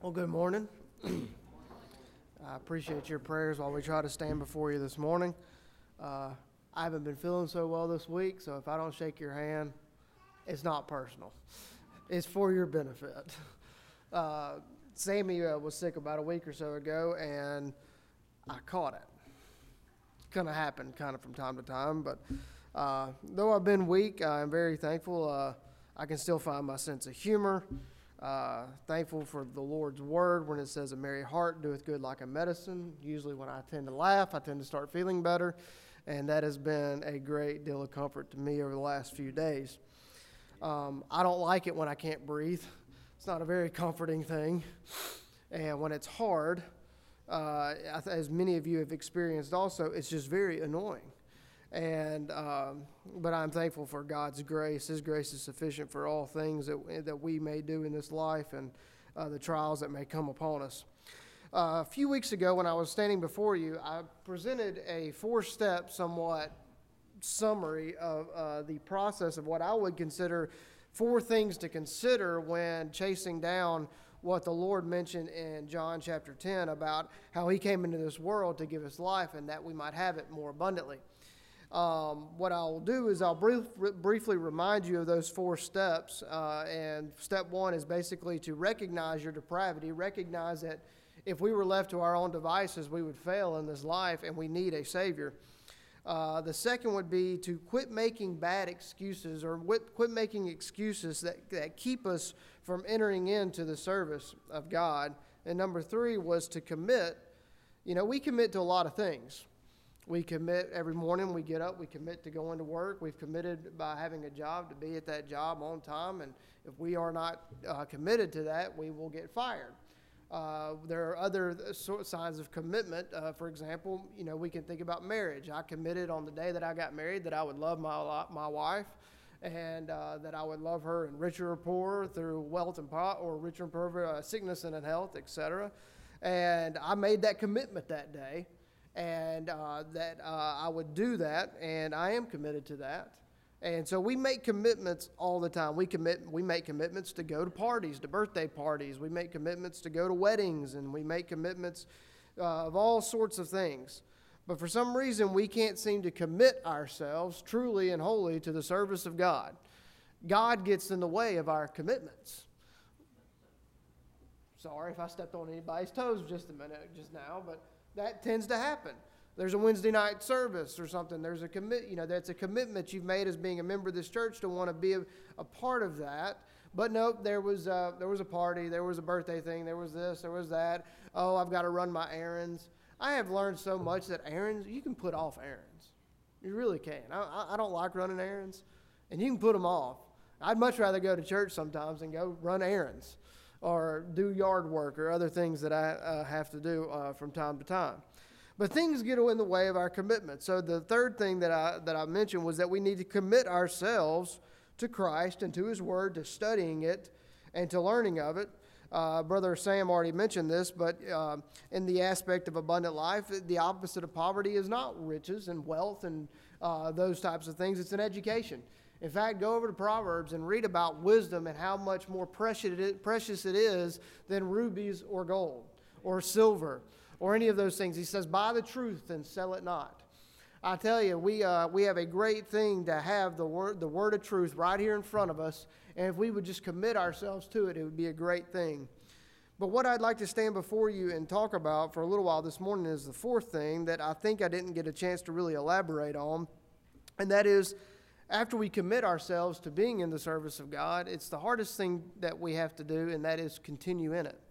Well, good morning. I appreciate your prayers while we try to stand before you this morning. I haven't been feeling so well this week, so if I don't shake your hand, it's not personal. It's for your benefit. Sammy was sick about a week or so ago, and I caught it. It's going to happen kind of from time to time, but though I've been weak, I'm very thankful. I can still find my sense of humor. Thankful for the Lord's word when it says a merry heart doeth good like a medicine. Usually when I tend to laugh, I tend to start feeling better, and that has been a great deal of comfort to me over the last few days. I don't like it when I can't breathe. It's not a very comforting thing, and when it's hard, as many of you have experienced also, it's just very annoying. And but I'm thankful for God's grace. His grace is sufficient for all things that we may do in this life and the trials that may come upon us. A few weeks ago when I was standing before you, I presented a 4-step somewhat summary of the process of what I would consider 4 things to consider when chasing down what the Lord mentioned in John chapter 10 about how he came into this world to give us life and that we might have it more abundantly. What I'll do is I'll briefly remind you of those 4 steps, and step 1 is basically to recognize your depravity, recognize that if we were left to our own devices, we would fail in this life and we need a Savior. The second would be to quit making bad excuses or quit making excuses that keep us from entering into the service of God. And number 3 was to commit. You know, we commit to a lot of things. We commit every morning we get up, we commit to going to work. We've committed by having a job to be at that job on time. And if we are not committed to that, we will get fired. There are other signs of commitment. For example, you know, we can think about marriage. I committed on the day that I got married that I would love my wife and that I would love her in richer or poorer through wealth and or richer and poorer, sickness and in health, etc. And I made that commitment that day. And that I would do that, and I am committed to that. And so we make commitments all the time. We make commitments to go to parties, to birthday parties. We make commitments to go to weddings, and we make commitments of all sorts of things. But for some reason, we can't seem to commit ourselves truly and wholly to the service of God. God gets in the way of our commitments. Sorry if I stepped on anybody's toes just now, but that tends to happen. There's a Wednesday night service or something. There's a that's a commitment you've made as being a member of this church to want to be a part of that. But nope, there was a party, there was a birthday thing, there was this, there was that. Oh, I've got to run my errands. I have learned so much that errands, you can put off errands. You really can. I don't like running errands, and you can put them off. I'd much rather go to church sometimes than go run errands or do yard work or other things that I have to do from time to time. But things get in the way of our commitment. So the third thing that I mentioned was that we need to commit ourselves to Christ and to His Word, to studying it and to learning of it. Brother Sam already mentioned this, but in the aspect of abundant life, the opposite of poverty is not riches and wealth and those types of things. It's an education. In fact, go over to Proverbs and read about wisdom and how much more precious it is than rubies or gold or silver or any of those things. He says, buy the truth and sell it not. I tell you, we have a great thing to have the word of truth right here in front of us, and if we would just commit ourselves to it, it would be a great thing. But what I'd like to stand before you and talk about for a little while this morning is the 4th thing that I think I didn't get a chance to really elaborate on, and that is, after we commit ourselves to being in the service of God, it's the hardest thing that we have to do, and that is continue in it.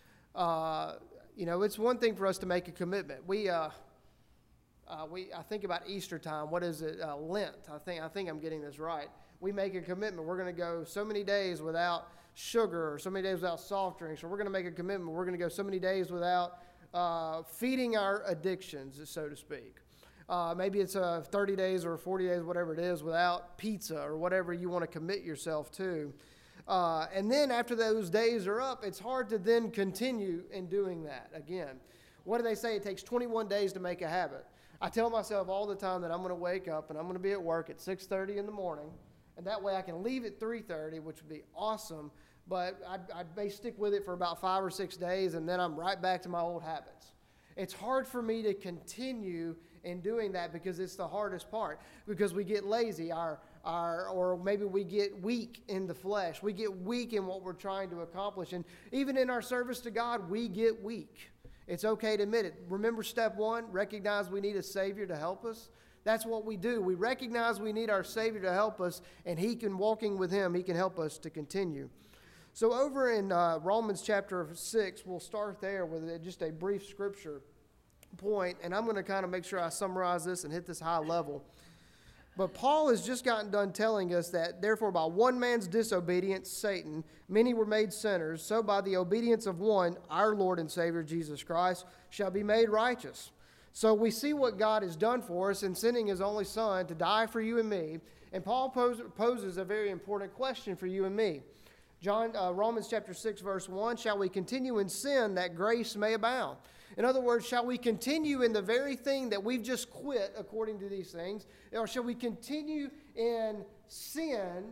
It's one thing for us to make a commitment. I think about Easter time. What is it? Lent. I think I'm getting this right. We make a commitment. We're going to go so many days without sugar, or so many days without soft drinks, or we're going to make a commitment. We're going to go so many days without feeding our addictions, so to speak. Maybe it's 30 days or 40 days, whatever it is, without pizza or whatever you want to commit yourself to. And then after those days are up, it's hard to then continue in doing that again. What do they say? It takes 21 days to make a habit. I tell myself all the time that I'm going to wake up and I'm going to be at work at 6:30 in the morning, and that way I can leave at 3:30, which would be awesome. but I may stick with it for about 5 or 6 days, and then I'm right back to my old habits. It's hard for me to continue in doing that because it's the hardest part, because we get lazy, or maybe we get weak in the flesh. We get weak in what we're trying to accomplish. And even in our service to God, we get weak. It's okay to admit it. Remember step 1, recognize we need a Savior to help us. That's what we do. We recognize we need our Savior to help us, and walking with Him, He can help us to continue. So over in Romans chapter 6, we'll start there with just a brief scripture point, and I'm going to kind of make sure I summarize this and hit this high level. But Paul has just gotten done telling us that, therefore, by one man's disobedience, Satan, many were made sinners. So by the obedience of one, our Lord and Savior, Jesus Christ, shall be made righteous. So we see what God has done for us in sending His only Son to die for you and me. And Paul poses a very important question for you and me. Romans chapter 6, verse 1, shall we continue in sin that grace may abound? In other words, shall we continue in the very thing that we've just quit according to these things? Or shall we continue in sin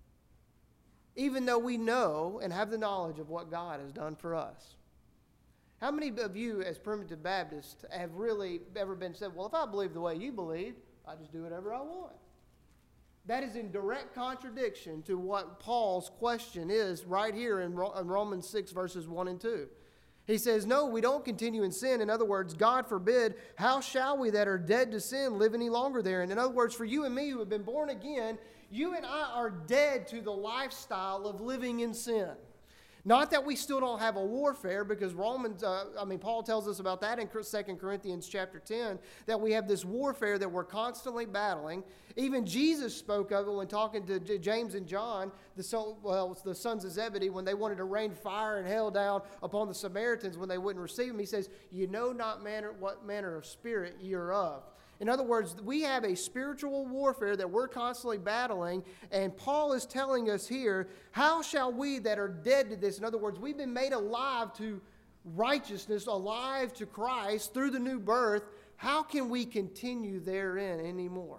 even though we know and have the knowledge of what God has done for us? How many of you as Primitive Baptists have really ever been said, well, if I believe the way you believe, I just do whatever I want? That is in direct contradiction to what Paul's question is right here in Romans 6, verses 1 and 2. He says, no, we don't continue in sin. In other words, God forbid, how shall we that are dead to sin live any longer therein? In other words, for you and me who have been born again, you and I are dead to the lifestyle of living in sin. Not that we still don't have a warfare, because Paul tells us about that in 2 Corinthians chapter 10, that we have this warfare that we're constantly battling. Even Jesus spoke of it when talking to James and John, the sons of Zebedee, when they wanted to rain fire and hell down upon the Samaritans when they wouldn't receive Him. He says, you know not what manner of spirit you're of. In other words, we have a spiritual warfare that we're constantly battling, and Paul is telling us here, how shall we that are dead to this? In other words, we've been made alive to righteousness, alive to Christ through the new birth. How can we continue therein anymore?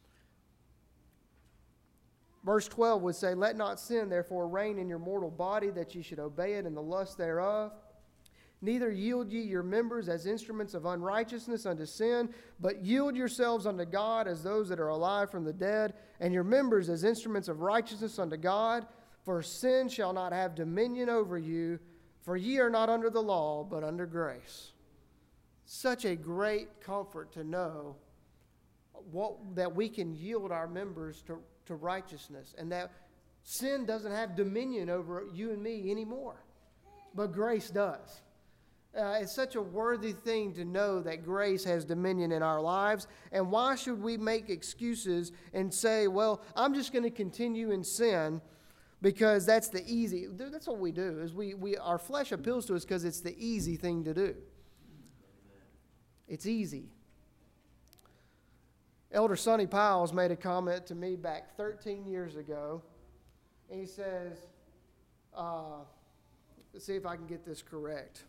Verse 12 would say, let not sin therefore reign in your mortal body, that ye should obey it in the lust thereof. Neither yield ye your members as instruments of unrighteousness unto sin, but yield yourselves unto God as those that are alive from the dead, and your members as instruments of righteousness unto God. For sin shall not have dominion over you, for ye are not under the law, but under grace. Such a great comfort to know that we can yield our members to righteousness, and that sin doesn't have dominion over you and me anymore, but grace does. It's such a worthy thing to know that grace has dominion in our lives. And why should we make excuses and say, well, I'm just going to continue in sin because that's the easy. That's what we do. Is our flesh appeals to us because it's the easy thing to do. It's easy. Elder Sonny Piles made a comment to me back 13 years ago. And he says, let's see if I can get this correct.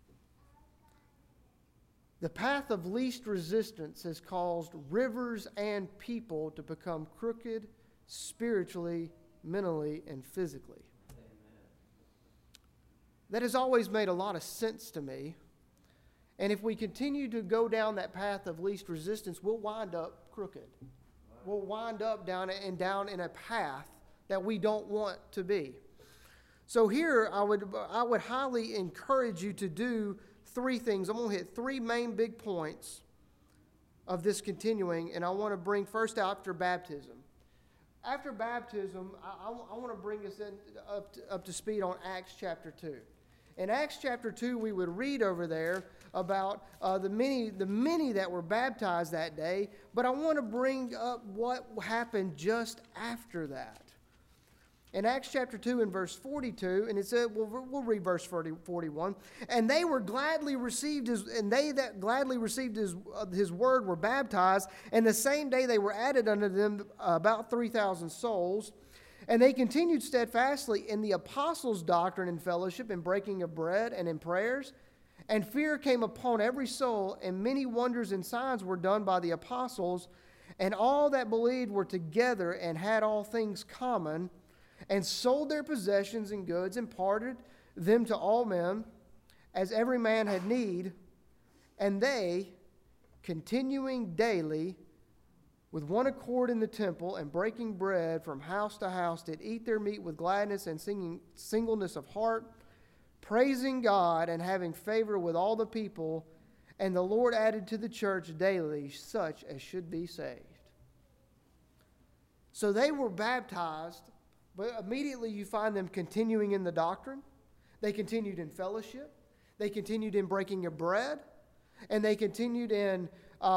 The path of least resistance has caused rivers and people to become crooked spiritually, mentally, and physically. Amen. That has always made a lot of sense to me. And if we continue to go down that path of least resistance, we'll wind up crooked. Right. We'll wind up down in a path that we don't want to be. So here I would highly encourage you to do 3 things. I'm going to hit 3 main big points of this continuing, and I want to bring first after baptism. After baptism, I want to bring us up to speed on Acts chapter 2. In Acts chapter 2, we would read over there about the many that were baptized that day, but I want to bring up what happened just after that. In Acts chapter 2 and verse 42, and it said, we'll read verse 41. And they were gladly received they that gladly received his word were baptized, and the same day they were added unto them about 3,000 souls. And they continued steadfastly in the apostles' doctrine and fellowship, in breaking of bread and in prayers. And fear came upon every soul, and many wonders and signs were done by the apostles. And all that believed were together and had all things common. and sold their possessions and goods, and parted them to all men, as every man had need. And they, continuing daily with one accord in the temple, and breaking bread from house to house, did eat their meat with gladness and singing singleness of heart, praising God and having favor with all the people. And the Lord added to the church daily such as should be saved. So they were baptized, but immediately you find them continuing in the doctrine. They continued in fellowship. They continued in breaking of bread. And they continued in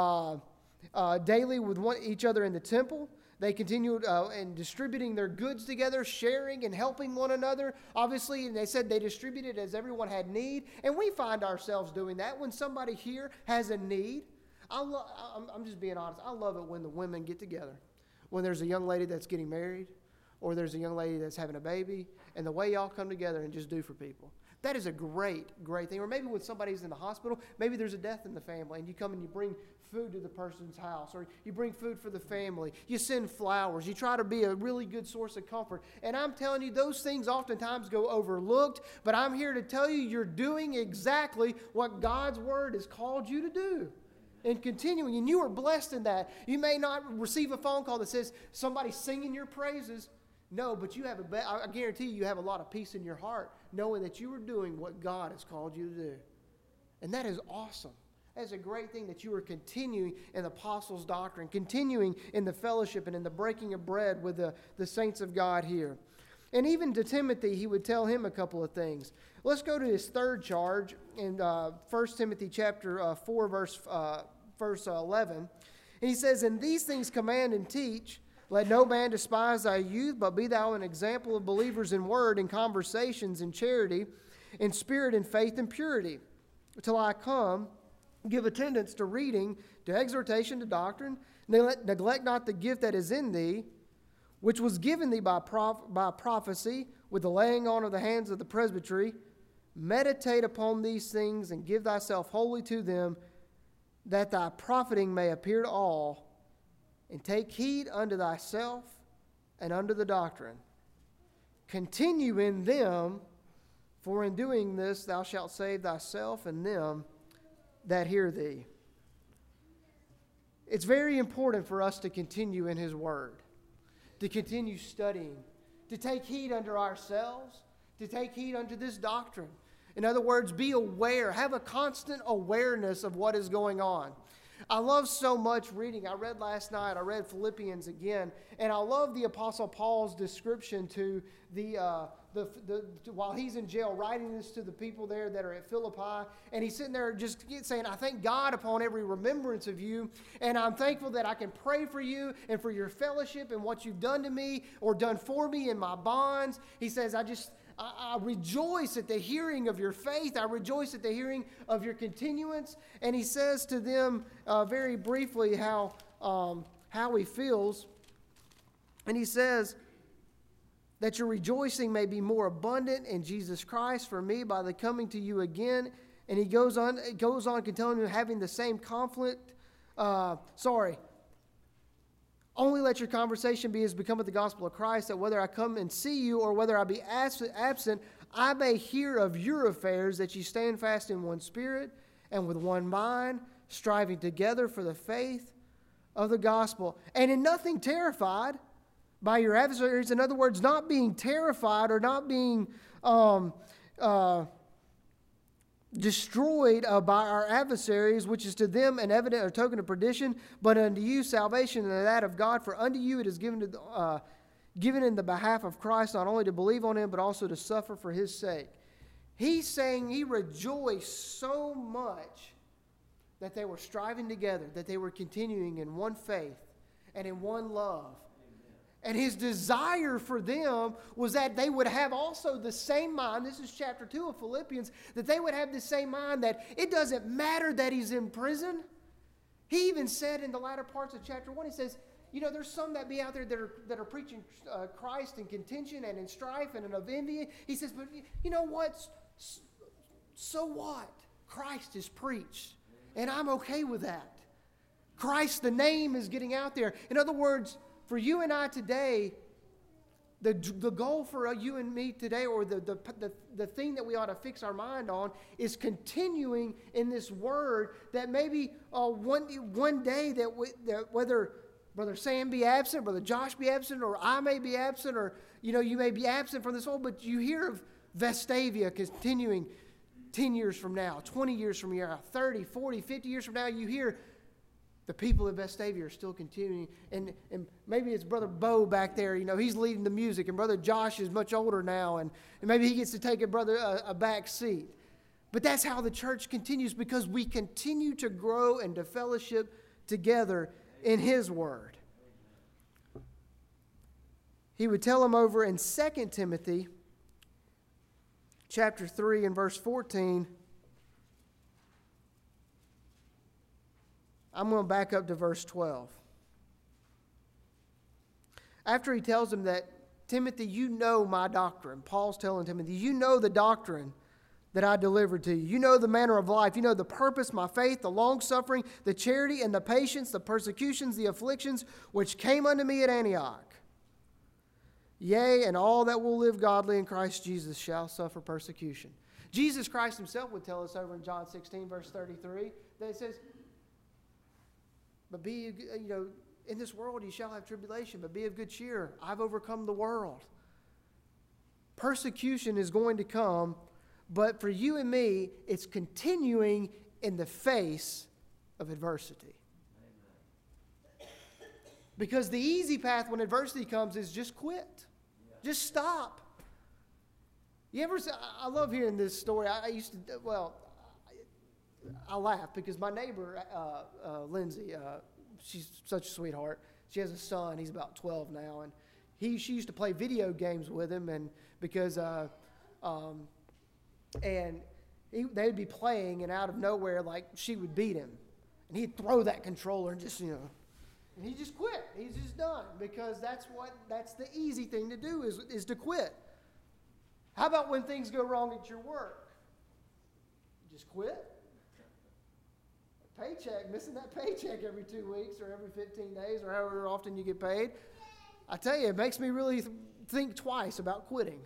daily with each other in the temple. They continued in distributing their goods together, sharing and helping one another. Obviously, and they said they distributed as everyone had need. And we find ourselves doing that when somebody here has a need. I'm just being honest. I love it when the women get together. When there's a young lady that's getting married, or there's a young lady that's having a baby, and the way y'all come together and just do for people. That is a great, great thing. Or maybe when somebody's in the hospital, maybe there's a death in the family, and you come and you bring food to the person's house, or you bring food for the family. You send flowers. You try to be a really good source of comfort. And I'm telling you, those things oftentimes go overlooked, but I'm here to tell you, you're doing exactly what God's Word has called you to do. And continuing, and you are blessed in that. You may not receive a phone call that says somebody's singing your praises. No, but you have I guarantee you have a lot of peace in your heart, knowing that you are doing what God has called you to do. And that is awesome. That is a great thing that you are continuing in the apostles' doctrine, continuing in the fellowship and in the breaking of bread with the saints of God here. And even to Timothy, he would tell him a couple of things. Let's go to his third charge in 1 Timothy chapter 4, verse 11. And he says, "And these things command and teach, let no man despise thy youth, but be thou an example of believers in word, in conversations, in charity, in spirit, in faith, and purity. Till I come, give attendance to reading, to exhortation, to doctrine. Neglect not the gift that is in thee, which was given thee by prophecy, with the laying on of the hands of the presbytery. Meditate upon these things, and give thyself wholly to them, that thy profiting may appear to all. And take heed unto thyself and unto the doctrine. Continue in them, for in doing this thou shalt save thyself and them that hear thee." It's very important for us to continue in His Word, to continue studying, to take heed unto ourselves, to take heed unto this doctrine. In other words, be aware, have a constant awareness of what is going on. I love so much reading. I read last night, I read Philippians again, and I love the Apostle Paul's description to while he's in jail, writing this to the people there that are at Philippi, and he's sitting there just saying, "I thank God upon every remembrance of you, and I'm thankful that I can pray for you and for your fellowship and what you've done to me or done for me in my bonds." He says, I rejoice at the hearing of your faith. I rejoice at the hearing of your continuance. And he says to them very briefly how he feels. And he says that your rejoicing may be more abundant in Jesus Christ for me by the coming to you again. And he goes on continuing having the same conflict. Only let your conversation be as becometh the gospel of Christ, that whether I come and see you or whether I be absent, I may hear of your affairs, that ye stand fast in one spirit and with one mind, striving together for the faith of the gospel, and in nothing terrified by your adversaries. In other words, not being terrified or not being destroyed by our adversaries, which is to them an evident or token of perdition, but unto you salvation and that of God. For unto you it is given in the behalf of Christ, not only to believe on Him, but also to suffer for His sake. He's saying he rejoiced so much that they were striving together, that they were continuing in one faith and in one love. And his desire for them was that they would have also the same mind. This is chapter 2 of Philippians. That they would have the same mind, that it doesn't matter that he's in prison. He even said in the latter parts of chapter 1, he says, there's some that be out there that are preaching Christ in contention and in strife and of envy. He says, but you know what? So what? Christ is preached. And I'm okay with that. Christ, the name, is getting out there. In other words, for you and I today, The goal for you and me today, or the thing that we ought to fix our mind on, is continuing in this word, that maybe one day that whether Brother Sam be absent, Brother Josh be absent, or I may be absent, or you may be absent from this world, but you hear of Vestavia continuing 10 years from now, 20 years from now, 30, 40, 50 years from now, you hear the people of Vestavia are still continuing. And maybe it's Brother Bo back there, he's leading the music, and Brother Josh is much older now, and maybe he gets to take a back seat. But that's how the church continues, because we continue to grow and to fellowship together in His Word. He would tell them over in 2 Timothy chapter 3 and verse 14. I'm going to back up to verse 12. After he tells him that, Timothy, you know my doctrine. Paul's telling Timothy, you know the doctrine that I delivered to you. You know the manner of life. You know the purpose, my faith, the long-suffering, the charity, and the patience, the persecutions, the afflictions, which came unto me at Antioch. Yea, and all that will live godly in Christ Jesus shall suffer persecution. Jesus Christ Himself would tell us over in John 16, verse 33, that it says, but be, in this world you shall have tribulation, but be of good cheer. I've overcome the world. Persecution is going to come, but for you and me, it's continuing in the face of adversity. Amen. Because the easy path when adversity comes is just quit. Yeah. Just stop. I love hearing this story. I laugh because my neighbor, Lindsay, she's such a sweetheart. She has a son. He's about 12 now, and she used to play video games with him, and because they'd be playing, and out of nowhere, like, she would beat him, and he'd throw that controller and just and he just quit. He's just done, because that's the easy thing to do is to quit. How about when things go wrong at your work? Just quit. Paycheck, missing that paycheck every 2 weeks or every 15 days or however often you get paid. I tell you, it makes me really think twice about quitting.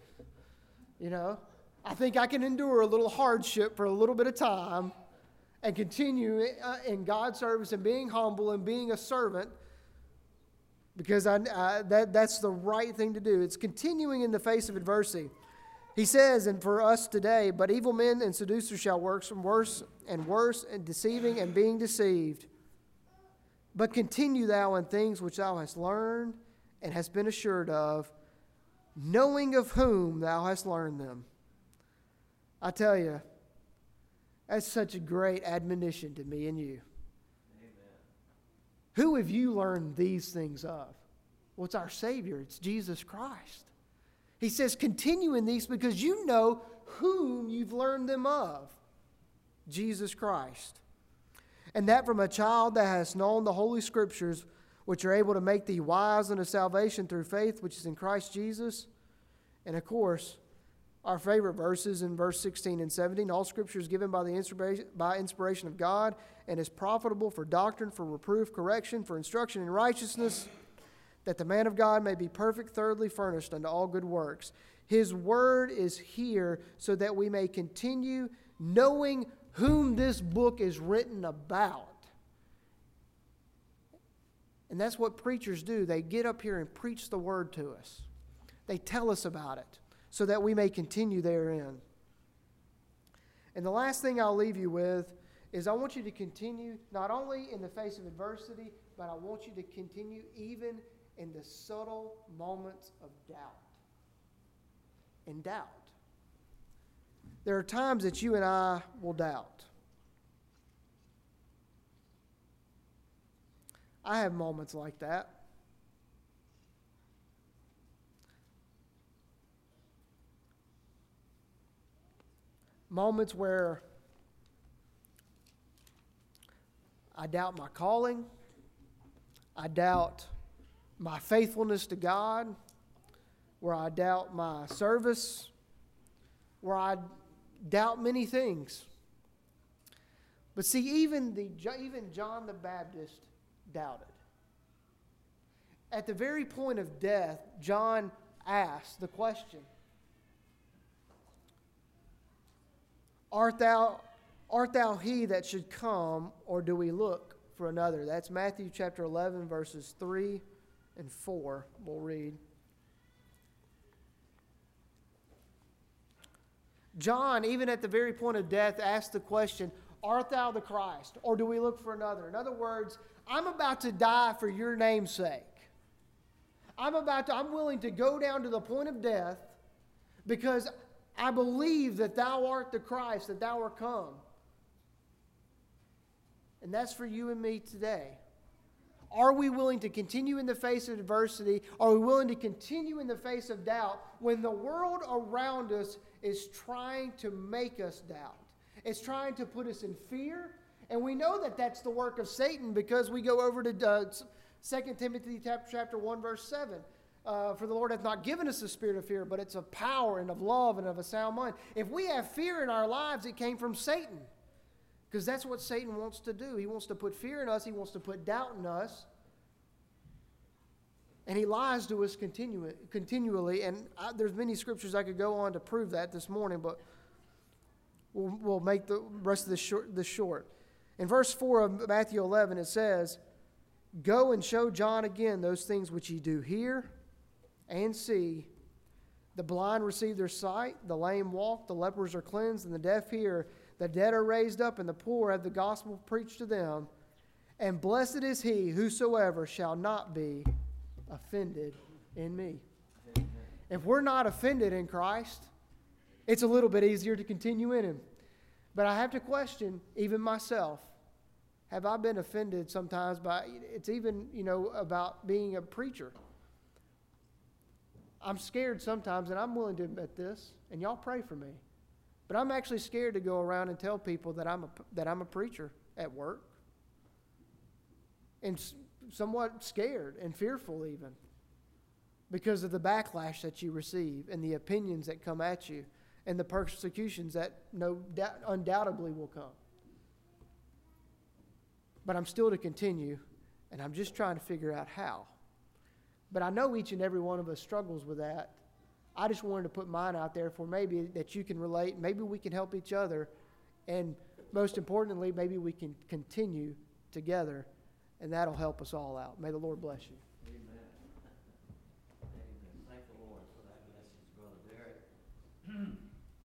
I think I can endure a little hardship for a little bit of time and continue in God's service and being humble and being a servant, because that's the right thing to do. It's continuing in the face of adversity. He says, and for us today, but evil men and seducers shall work worse and worse, and deceiving and being deceived. But continue thou in things which thou hast learned and hast been assured of, knowing of whom thou hast learned them. I tell you, that's such a great admonition to me and you. Amen. Who have you learned these things of? Well, it's our Savior. It's Jesus Christ. He says, continue in these because you know whom you've learned them of. Jesus Christ. And that from a child that has known the Holy Scriptures, which are able to make thee wise unto salvation through faith, which is in Christ Jesus. And of course, our favorite verses in verse 16 and 17, all Scripture is given by inspiration of God and is profitable for doctrine, for reproof, correction, for instruction in righteousness, that the man of God may be perfect, thoroughly furnished unto all good works. His word is here so that we may continue knowing whom this book is written about. And that's what preachers do. They get up here and preach the word to us. They tell us about it so that we may continue therein. And the last thing I'll leave you with is I want you to continue not only in the face of adversity, but I want you to continue even in the subtle moments of doubt. In doubt. There are times that you and I will doubt. I have moments like that. Moments where I doubt my calling. I doubt my faithfulness to God. Where I doubt my service. Where I doubt many things. But see, even John the Baptist doubted. At the very point of death, John asked the question, Art thou he that should come, or do we look for another? That's Matthew chapter 11, verses 3 and 4. We'll read. John, even at the very point of death, asked the question, Art thou the Christ, or do we look for another? In other words, I'm about to die for your name's sake. I'm willing to go down to the point of death because I believe that thou art the Christ, that thou art come. And that's for you and me today. Are we willing to continue in the face of adversity? Are we willing to continue in the face of doubt when the world around us is trying to make us doubt? It's trying to put us in fear. And we know that that's the work of Satan because we go over to 2 Timothy chapter 1, verse 7. For the Lord hath not given us a spirit of fear, but it's of power and of love and of a sound mind. If we have fear in our lives, it came from Satan. Because that's what Satan wants to do. He wants to put fear in us. He wants to put doubt in us. And he lies to us continually. And there's many scriptures I could go on to prove that this morning, but we'll make the rest of this short. In verse 4 of Matthew 11, it says, Go and show John again those things which ye do hear and see. The blind receive their sight, the lame walk, the lepers are cleansed, and the deaf hear. The dead are raised up, and the poor have the gospel preached to them. And blessed is he whosoever shall not be offended in me. Amen. If we're not offended in Christ, it's a little bit easier to continue in him. But I have to question, even myself, have I been offended sometimes by, it's even, about being a preacher. I'm scared sometimes, and I'm willing to admit this, and y'all pray for me. But I'm actually scared to go around and tell people that I'm a preacher at work. And somewhat scared and fearful even because of the backlash that you receive and the opinions that come at you and the persecutions that undoubtedly will come. But I'm still to continue, and I'm just trying to figure out how. But I know each and every one of us struggles with that. I just wanted to put mine out there for maybe that you can relate. Maybe we can help each other. And most importantly, maybe we can continue together. And that'll help us all out. May the Lord bless you.